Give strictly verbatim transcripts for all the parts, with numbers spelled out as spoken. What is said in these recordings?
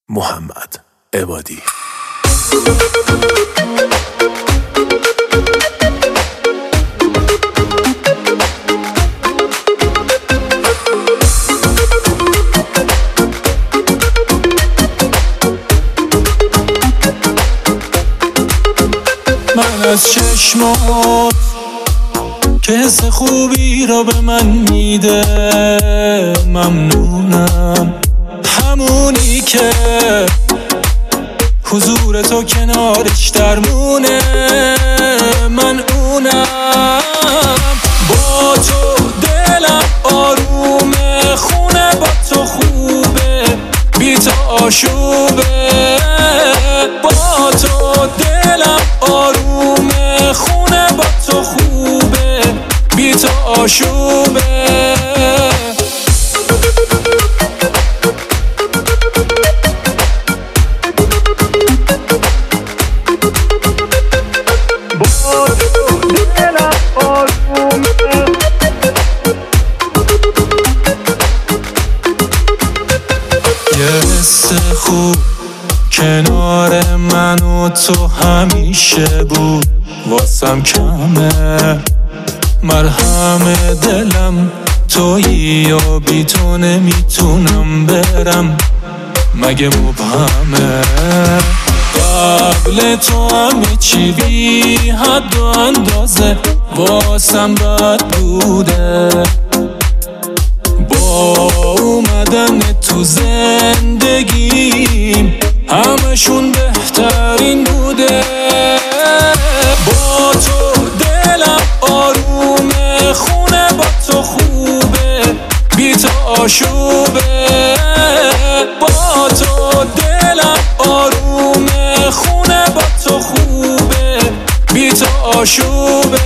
محمد عبادی. من از چشمات که حس خوبی را به من میده ممنونم، همونی که حضور تو کنارش درمونه. من اونم، با تو دلم آرومه، خونه با تو خوبه، بی تو آشوبه. با تو دلم آرومه، خونه با تو خوبه، بی تو آشوبه. یه حس خوب کنار من و تو همیشه بود، واسم کمه مرهم دلم تویی و بی تو نمیتونم برم، مگه مبهمه. قبل تو همه چی بی حد و اندازه واسم بد بوده، با اومدن تو زندگیم همشون بهترین بوده. با تو دلم آرومه، خونه با تو خوبه، بی تو آشوبه. با تو دلم آرومه، خونه با تو خوبه، بی تو آشوبه.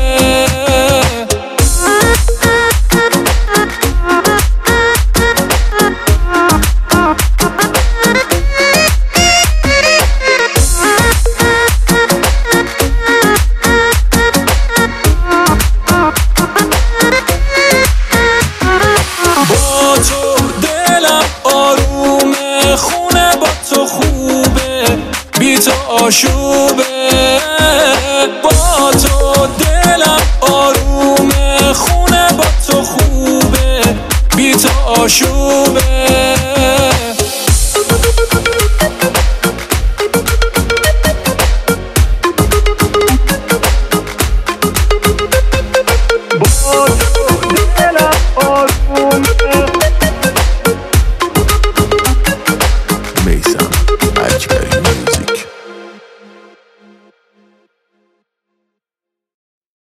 با تو دلم آرومه، خونه با تو خوبه، بی تو آشوبه.